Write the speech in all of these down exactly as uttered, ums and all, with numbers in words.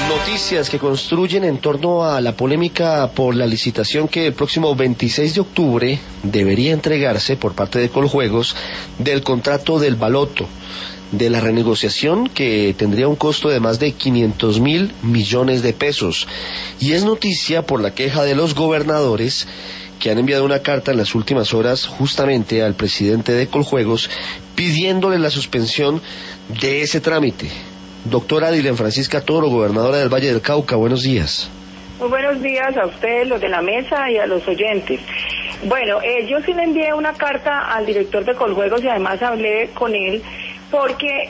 Noticias que construyen en torno a la polémica por la licitación que el próximo veintiséis de octubre debería entregarse por parte de Coljuegos del contrato del baloto, de la renegociación que tendría un costo de más de quinientos mil millones de pesos. Y es noticia por la queja de los gobernadores que han enviado una carta en las últimas horas justamente al presidente de Coljuegos pidiéndole la suspensión de ese trámite. Doctora Dilen Francisca Toro, gobernadora del Valle del Cauca, buenos días. Muy buenos días a ustedes, los de la mesa, y a los oyentes. Bueno, eh, yo sí le envié una carta al director de Coljuegos y además hablé con él porque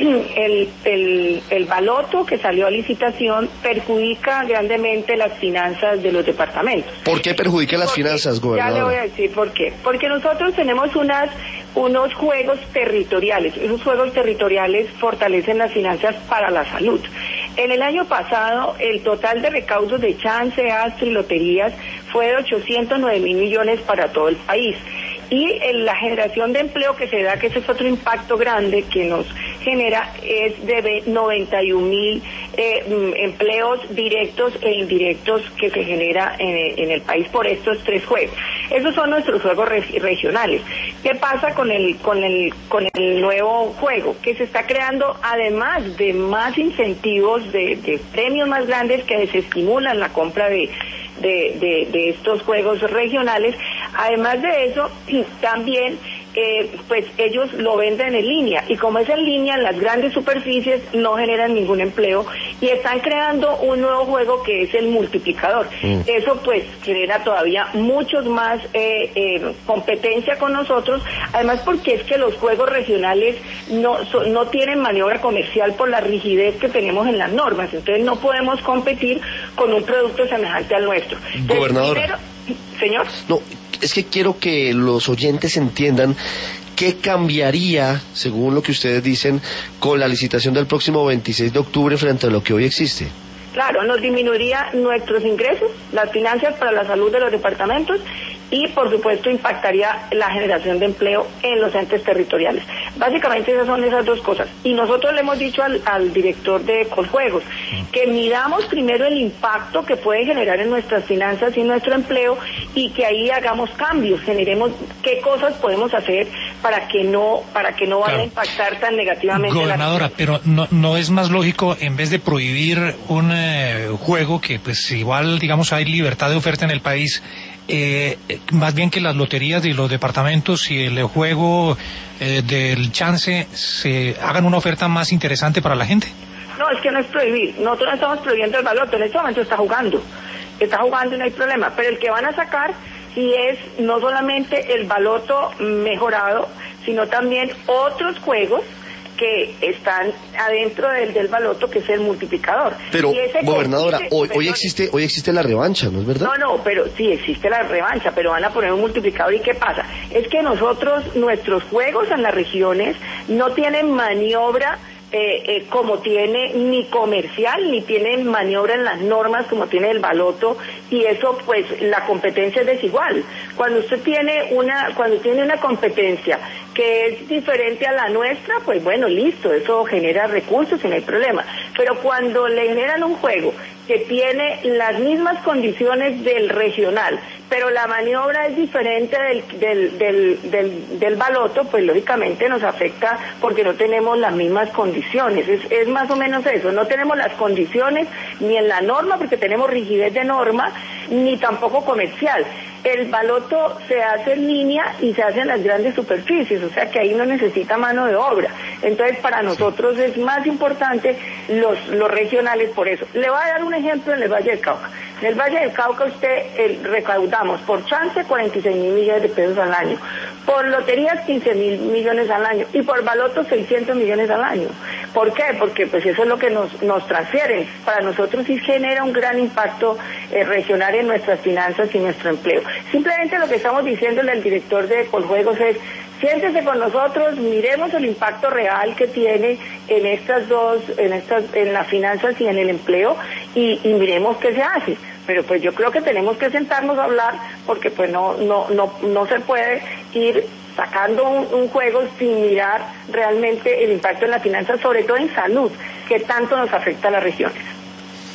el, el, el baloto que salió a licitación perjudica grandemente las finanzas de los departamentos. ¿Por qué perjudica las porque, finanzas, gobernador? Ya le voy a decir por qué. Porque nosotros tenemos unas unos juegos territoriales. Esos juegos territoriales fortalecen las finanzas para la salud. En el año pasado, el total de recaudos de chance, astro y loterías fue de ochocientos nueve mil millones para todo el país. Y en la generación de empleo que se da, que ese es otro impacto grande que nos genera, es de noventa y un mil eh, empleos directos e indirectos que se genera en, en el país por estos tres juegos. Esos son nuestros juegos re regionales. ¿Qué pasa con el, con el, con el nuevo juego? Que se está creando, además de más incentivos, de, de premios más grandes que desestimulan la compra de De, de, de estos juegos regionales. Además de eso, también eh, pues ellos lo venden en línea, y como es en línea, las grandes superficies no generan ningún empleo y están creando un nuevo juego que es el multiplicador. Mm. Eso pues genera todavía muchos más eh, eh, competencia con nosotros, además porque es que los juegos regionales no, so, no tienen maniobra comercial por la rigidez que tenemos en las normas, entonces no podemos competir con un producto semejante al nuestro. Gobernador. Primero, señor. No, es que quiero que los oyentes entiendan qué cambiaría, según lo que ustedes dicen, con la licitación del próximo veintiséis de octubre frente a lo que hoy existe. Claro, nos disminuiría nuestros ingresos, las finanzas para la salud de los departamentos y, por supuesto, impactaría la generación de empleo en los entes territoriales. Básicamente esas son esas dos cosas. Y nosotros le hemos dicho al, al director de Coljuegos que miramos primero el impacto que puede generar en nuestras finanzas y nuestro empleo y que ahí hagamos cambios, generemos qué cosas podemos hacer para que no para que no vaya claro. a impactar tan negativamente. Gobernadora, la pero no, no es más lógico, en vez de prohibir un eh, juego que pues igual digamos hay libertad de oferta en el país, Eh, más bien que las loterías de los departamentos y el juego eh, del chance se hagan una oferta más interesante para la gente? No, es que no es prohibir. Nosotros no estamos prohibiendo el baloto. En este momento está jugando. Está jugando y no hay problema. Pero el que van a sacar sí es no solamente el baloto mejorado, sino también otros juegos que están adentro del, del baloto, que es el multiplicador. Pero, gobernadora, compite, hoy, hoy existe hoy existe la revancha, ¿no es verdad? No, no, pero sí, existe la revancha, pero van a poner un multiplicador. ¿Y qué pasa? Es que nosotros, nuestros juegos en las regiones no tienen maniobra Eh, eh, como tiene ni comercial, ni tiene maniobra en las normas como tiene el baloto, y eso pues la competencia es desigual. Cuando usted tiene una, cuando tiene una competencia que es diferente a la nuestra, pues bueno, listo, eso genera recursos y no hay problema. Pero cuando le generan un juego que tiene las mismas condiciones del regional, pero la maniobra es diferente del, del, del, del, del baloto, pues lógicamente nos afecta porque no tenemos las mismas condiciones. Es, es más o menos eso, no tenemos las condiciones ni en la norma, porque tenemos rigidez de norma, ni tampoco comercial. El baloto se hace en línea y se hace en las grandes superficies, o sea que ahí no necesita mano de obra. Entonces para nosotros es más importante los, los regionales por eso. Le voy a dar un ejemplo en el Valle del Cauca. En el Valle del Cauca usted eh, recaudamos por chance cuarenta y seis mil millones de pesos al año, por loterías quince mil millones al año y por baloto seiscientos millones al año. ¿Por qué? Porque pues eso es lo que nos, nos transfieren. Para nosotros sí genera un gran impacto eh, regional en nuestras finanzas y nuestro empleo. Simplemente lo que estamos diciéndole al director de Coljuegos es: siéntese con nosotros, miremos el impacto real que tiene en estas dos, en estas, en las finanzas y en el empleo, y, y miremos qué se hace. Pero pues yo creo que tenemos que sentarnos a hablar, porque pues no, no, no, no se puede ir sacando un, un juego sin mirar realmente el impacto en la finanza, sobre todo en salud, que tanto nos afecta a las regiones.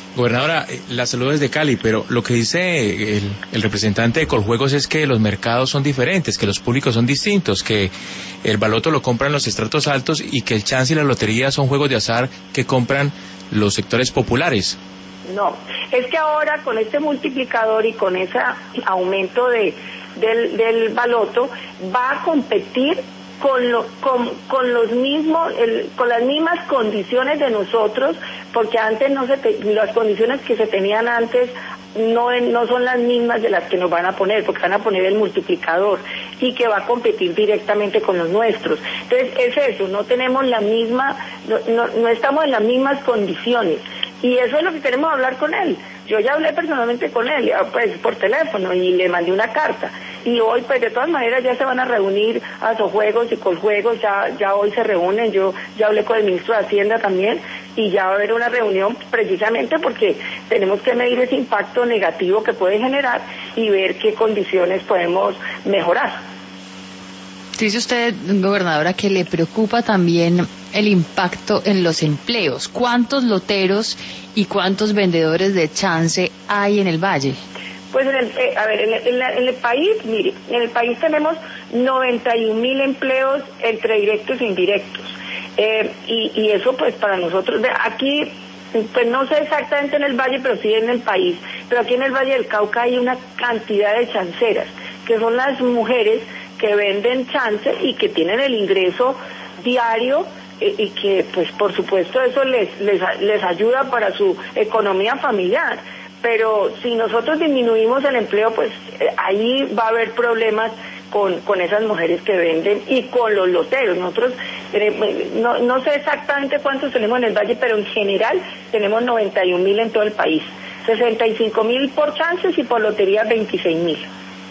Gobernadora, la saludo desde Cali, pero lo que dice el, el representante de Coljuegos es que los mercados son diferentes, que los públicos son distintos, que el baloto lo compran los estratos altos y que el chance y la lotería son juegos de azar que compran los sectores populares. No, es que ahora con este multiplicador y con ese aumento de del, del baloto va a competir con, lo, con, con los mismos, el, con las mismas condiciones de nosotros, porque antes no se te, las condiciones que se tenían antes no, no son las mismas de las que nos van a poner, porque van a poner el multiplicador y que va a competir directamente con los nuestros. Entonces es eso, no tenemos la misma, no, no, no estamos en las mismas condiciones. Y eso es lo que queremos hablar con él. Yo ya hablé personalmente con él, pues por teléfono, y le mandé una carta. Y hoy, pues de todas maneras, ya se van a reunir Asojuegos y Coljuegos, ya, ya hoy se reúnen. Yo ya hablé con el ministro de Hacienda también, y ya va a haber una reunión precisamente porque tenemos que medir ese impacto negativo que puede generar y ver qué condiciones podemos mejorar. Dice usted, gobernadora, que le preocupa también el impacto en los empleos. ¿Cuántos loteros y cuántos vendedores de chance hay en el Valle? Pues en el, eh, a ver, en el, en, la, en el país, mire, en el país tenemos noventa y un mil empleos entre directos e indirectos. Eh, y, y eso pues para nosotros, aquí, pues no sé exactamente en el Valle, pero sí en el país. Pero aquí en el Valle del Cauca hay una cantidad de chanceras, que son las mujeres que venden chance y que tienen el ingreso diario eh, y que pues por supuesto eso les, les les ayuda para su economía familiar, pero si nosotros disminuimos el empleo pues eh, ahí va a haber problemas con, con esas mujeres que venden y con los loteros. Nosotros eh, no, no sé exactamente cuántos tenemos en el Valle, pero en general tenemos noventa y un mil en todo el país, sesenta y cinco mil por chances y por lotería veintiséis mil.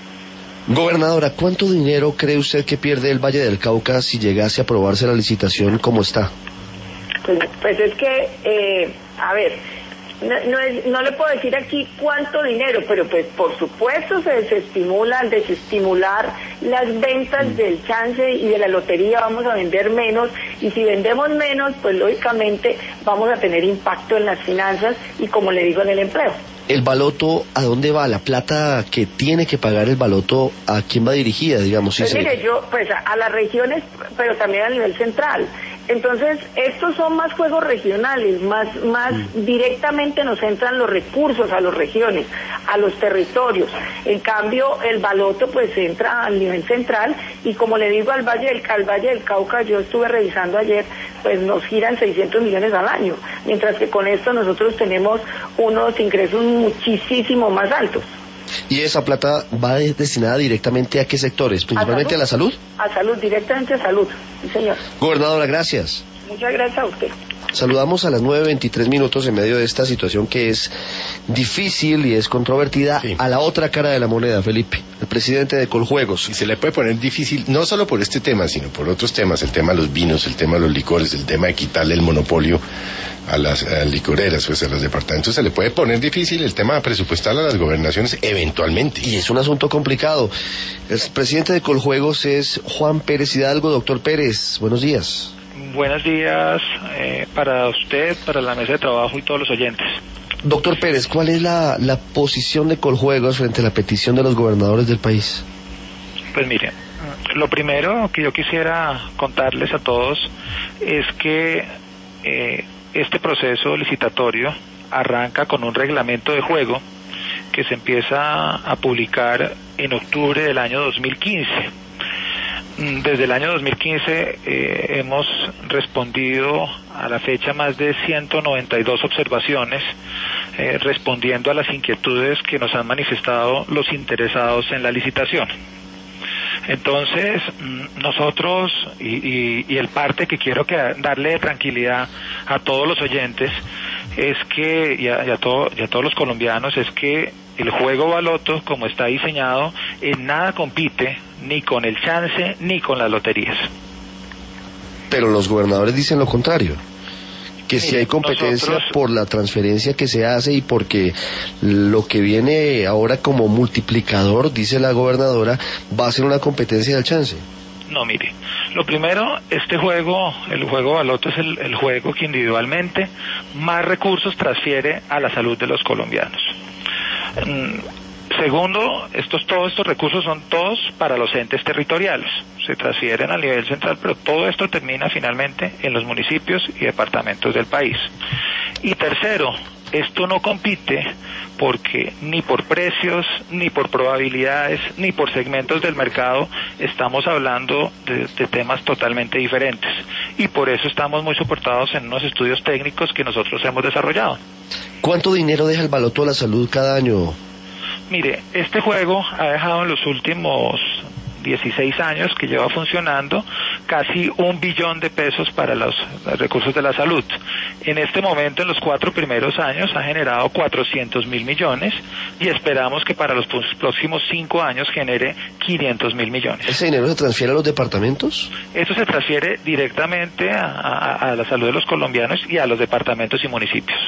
Gobernadora, ¿cuánto dinero cree usted que pierde el Valle del Cauca si llegase a aprobarse la licitación como está? Pues, pues es que, eh, a ver, no, no, es, no le puedo decir aquí cuánto dinero, pero pues por supuesto se desestimula, al desestimular las ventas del chance y de la lotería vamos a vender menos, y si vendemos menos, pues lógicamente vamos a tener impacto en las finanzas y, como le digo, en el empleo. ¿El baloto a dónde va? ¿La plata que tiene que pagar el baloto a quién va dirigida, digamos? Si pues se... mire, yo, pues a, a las regiones, pero también a nivel central. Entonces, estos son más juegos regionales, más, más mm. directamente nos entran los recursos a las regiones, a los territorios. En cambio, el baloto pues entra a nivel central y, como le digo, al Valle del, al Valle del Cauca, yo estuve revisando ayer, pues nos giran seiscientos millones al año, mientras que con esto nosotros tenemos unos ingresos muchísimo más altos. ¿Y esa plata va destinada directamente a qué sectores? ¿Principalmente a, salud? a la salud? A salud, directamente a salud, sí señor. Gobernadora, gracias. Muchas gracias a usted. Saludamos a las nueve veintitrés minutos en medio de esta situación que es difícil y es controvertida, sí, a la otra cara de la moneda, Felipe, el presidente de Coljuegos. Y se le puede poner difícil, no solo por este tema, sino por otros temas, el tema de los vinos, el tema de los licores, el tema de quitarle el monopolio a las, a las licoreras, pues a los departamentos, se le puede poner difícil el tema presupuestal a las gobernaciones eventualmente. Y es un asunto complicado. El presidente de Coljuegos es Juan Pérez Hidalgo. Doctor Pérez, buenos días. Buenos días eh, para usted, para la mesa de trabajo y todos los oyentes. Doctor Pérez, ¿cuál es la, la posición de Coljuegos frente a la petición de los gobernadores del país? Pues mire, lo primero que yo quisiera contarles a todos es que eh, este proceso licitatorio arranca con un reglamento de juego que se empieza a publicar en octubre del año dos mil quince. Desde el año dos mil quince eh, hemos respondido a la fecha más de ciento noventa y dos observaciones, eh, respondiendo a las inquietudes que nos han manifestado los interesados en la licitación. Entonces, nosotros, y, y, y el parte que quiero que darle de tranquilidad a todos los oyentes, es que, y a, y, a todo, y a todos los colombianos, es que el juego baloto, como está diseñado, en nada compite ni con el chance ni con las loterías. Pero los gobernadores dicen lo contrario, que si hay competencia nosotros... por la transferencia que se hace y porque lo que viene ahora como multiplicador, dice la gobernadora, va a ser una competencia del chance. No, mire, Lo primero, este juego, el juego baloto es el, el juego que individualmente más recursos transfiere a la salud de los colombianos. Segundo, estos, todos estos recursos son todos para los entes territoriales, se transfieren a nivel central, pero todo esto termina finalmente en los municipios y departamentos del país. Y tercero, esto no compite porque ni por precios, ni por probabilidades, ni por segmentos del mercado estamos hablando de, de temas totalmente diferentes. Y por eso estamos muy soportados en unos estudios técnicos que nosotros hemos desarrollado. ¿Cuánto dinero deja el baloto a la salud cada año? Mire, este juego ha dejado en los últimos dieciséis años que lleva funcionando casi un billón de pesos para los, los recursos de la salud. En este momento, en los cuatro primeros años, ha generado cuatrocientos mil millones y esperamos que para los próximos cinco años genere quinientos mil millones. ¿Ese dinero se transfiere a los departamentos? Eso se transfiere directamente a, a, a la salud de los colombianos y a los departamentos y municipios.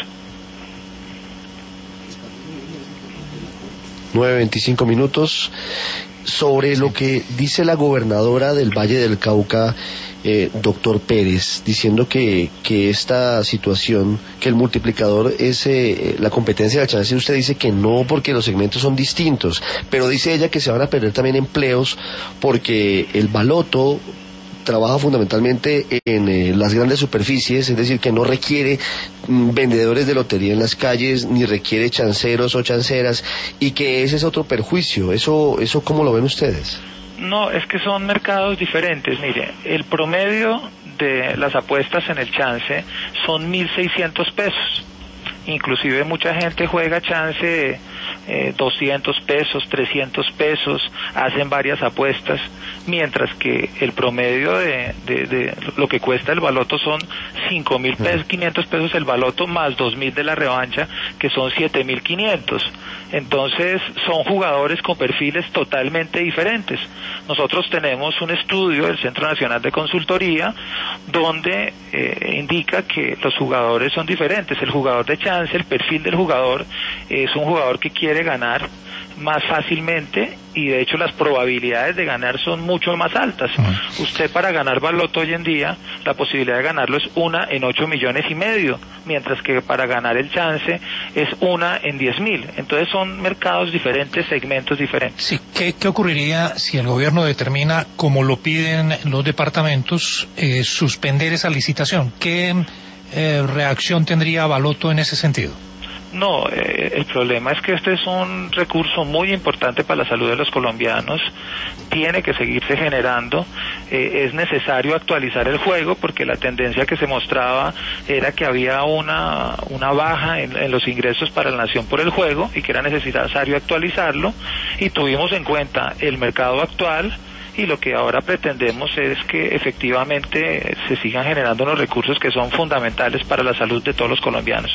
nueve veinticinco minutos. Sobre lo que dice la gobernadora del Valle del Cauca, eh, doctor Pérez, diciendo que, que esta situación, que el multiplicador es eh, la competencia del chance, usted dice que no porque los segmentos son distintos, pero dice ella que se van a perder también empleos porque el baloto trabaja fundamentalmente en eh, las grandes superficies, es decir, que no requiere mm, vendedores de lotería en las calles, ni requiere chanceros o chanceras, y que ese es otro perjuicio. ¿Eso, eso cómo lo ven ustedes? No, es que son mercados diferentes. Mire, el promedio de las apuestas en el chance son mil seiscientos pesos. Inclusive mucha gente juega chance eh, doscientos pesos, trescientos pesos, hacen varias apuestas, mientras que el promedio de, de, de lo que cuesta el baloto son cinco mil pesos, quinientos pesos el baloto, más dos mil de la revancha, que son siete mil quinientos. Entonces son jugadores con perfiles totalmente diferentes. Nosotros tenemos un estudio del Centro Nacional de Consultoría donde eh, indica que los jugadores son diferentes. El jugador de chance, el perfil del jugador es un jugador que quiere ganar más fácilmente y de hecho las probabilidades de ganar son mucho más altas. Uh-huh. Usted para ganar baloto hoy en día, la posibilidad de ganarlo es una en ocho millones y medio, mientras que para ganar el chance es una en diez mil. Entonces son mercados diferentes, segmentos diferentes. Sí, ¿qué, qué ocurriría si el gobierno determina, como lo piden los departamentos, eh, suspender esa licitación? ¿Qué eh, reacción tendría Baloto en ese sentido? No, eh, el problema es que este es un recurso muy importante para la salud de los colombianos, tiene que seguirse generando, eh, es necesario actualizar el juego porque la tendencia que se mostraba era que había una, una baja en, en los ingresos para la nación por el juego y que era necesario actualizarlo, y tuvimos en cuenta el mercado actual, y lo que ahora pretendemos es que efectivamente se sigan generando unos recursos que son fundamentales para la salud de todos los colombianos.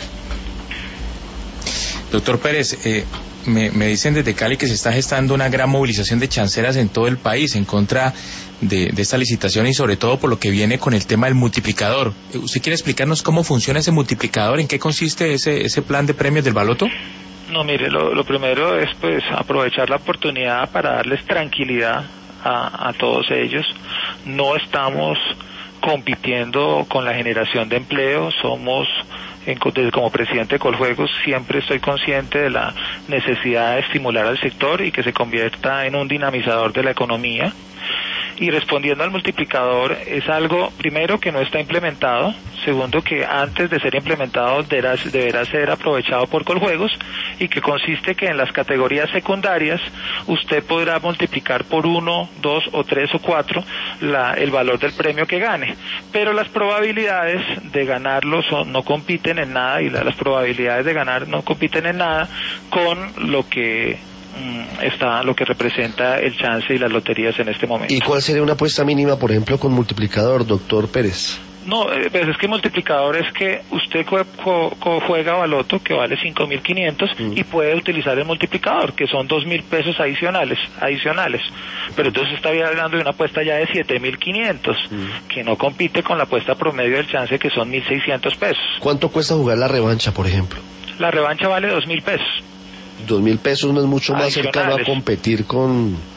Doctor Pérez, eh, me, me dicen desde Cali que se está gestando una gran movilización de chanceras en todo el país en contra de, de esta licitación y sobre todo por lo que viene con el tema del multiplicador. ¿Usted quiere explicarnos cómo funciona ese multiplicador? ¿En qué consiste ese, ese plan de premios del baloto? No, mire, lo, lo primero es pues aprovechar la oportunidad para darles tranquilidad a, a todos ellos. No estamos compitiendo con la generación de empleo, somos... como presidente de Coljuegos siempre estoy consciente de la necesidad de estimular al sector y que se convierta en un dinamizador de la economía. Y respondiendo al multiplicador, es algo, primero, que no está implementado, segundo, que antes de ser implementado deberá, deberá ser aprovechado por Coljuegos, y que consiste que en las categorías secundarias usted podrá multiplicar por uno, dos o tres o cuatro la, el valor del premio que gane, pero las probabilidades de ganarlo son, no compiten en nada, y la, las probabilidades de ganar no compiten en nada con lo que está lo que representa el chance y las loterías en este momento. ¿Y cuál sería una apuesta mínima, por ejemplo, con multiplicador, doctor Pérez? No, eh, pues es que multiplicador es que usted co co juega baloto que vale cinco mil quinientos mm. y puede utilizar el multiplicador, que son dos mil pesos adicionales, adicionales. Pero entonces está hablando de una apuesta ya de siete mil quinientos, mm. que no compite con la apuesta promedio del chance, que son mil seiscientos pesos. ¿Cuánto cuesta jugar la revancha, por ejemplo? La revancha vale dos mil pesos. Dos mil pesos no es mucho más cercano a competir con...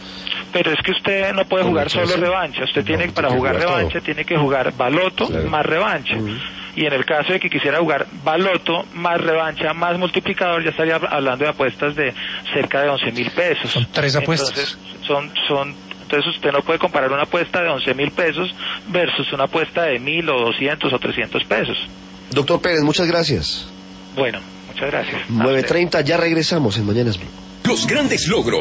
Pero es que usted no puede jugar solo revancha, usted tiene, no, para tiene jugar que jugar revancha todo. tiene que jugar baloto Claro. más revancha. Uh-huh. Y en el caso de que quisiera jugar baloto más revancha más multiplicador, ya estaría hablando de apuestas de cerca de once mil pesos. Son tres apuestas. Entonces, son, son, entonces usted no puede comparar una apuesta de once mil pesos versus una apuesta de mil o doscientos o trescientos pesos. Doctor Pérez, muchas gracias. Bueno, muchas gracias. A nueve usted. treinta, ya regresamos en Mañanas Blue. Los grandes logros